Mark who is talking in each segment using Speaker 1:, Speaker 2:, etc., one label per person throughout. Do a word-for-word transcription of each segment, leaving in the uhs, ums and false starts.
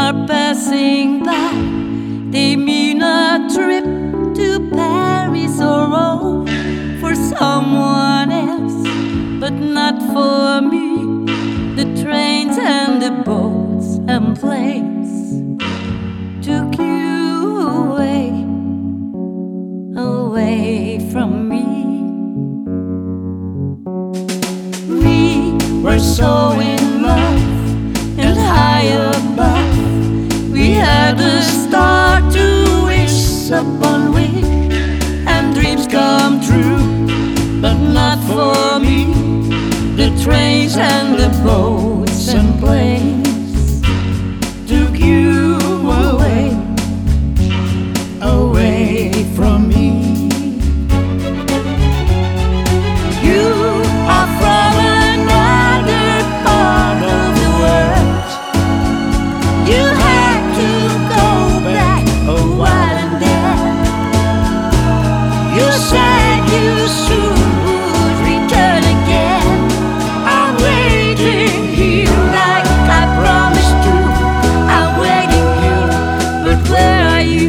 Speaker 1: are passing by. They mean a trip to Paris or Rome for someone else, but not for me. The trains and the boats and planes took you away, away from me. We were so in love and high above. We had a star to wish upon with, and dreams come true, but not for me. The trains and the boats and planes took you away, away from me. You are from another part of the world. You had to go back a while and then you said you soon would return again. I'm waiting here like I promised you. I'm waiting here, but where are you?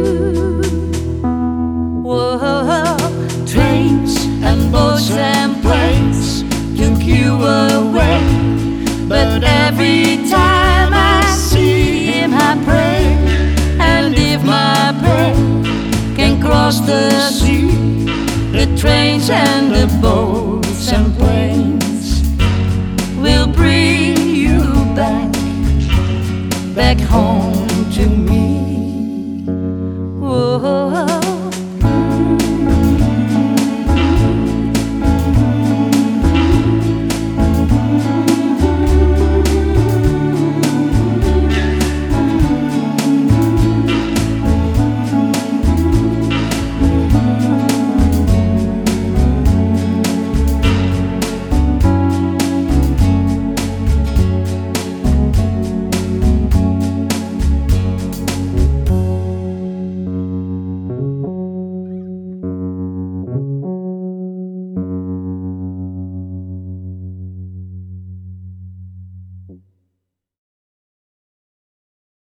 Speaker 1: Whoa, trains and boats and planes took you away, but every time I see him I pray, and if my prayer can cross the sea, the trains and the boats and planes will bring you back, back home.